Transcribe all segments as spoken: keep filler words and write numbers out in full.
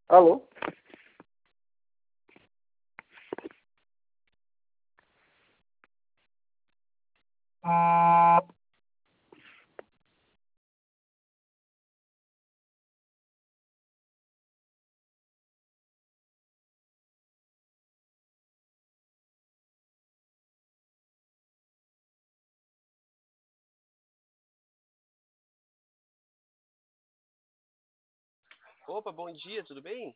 Alô? Opa, bom dia, tudo bem?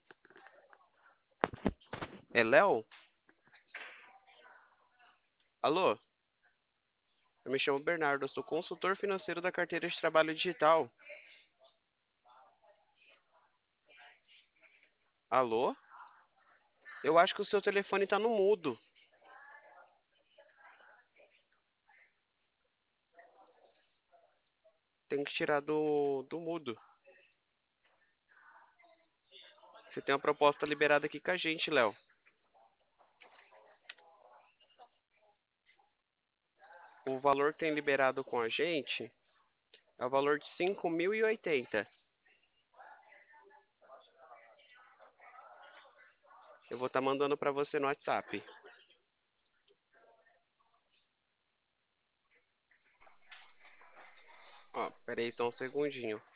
É Léo? Alô? Eu me chamo Bernardo, eu sou consultor financeiro da carteira de trabalho digital. Alô? Eu acho que o seu telefone tá no mudo. Tem que tirar do, do mudo. Você tem uma proposta liberada aqui com a gente, Léo. O valor que tem liberado com a gente é o valor de cinco mil e oitenta. Eu vou estar mandando para você no WhatsApp. Ó, peraí só um segundinho.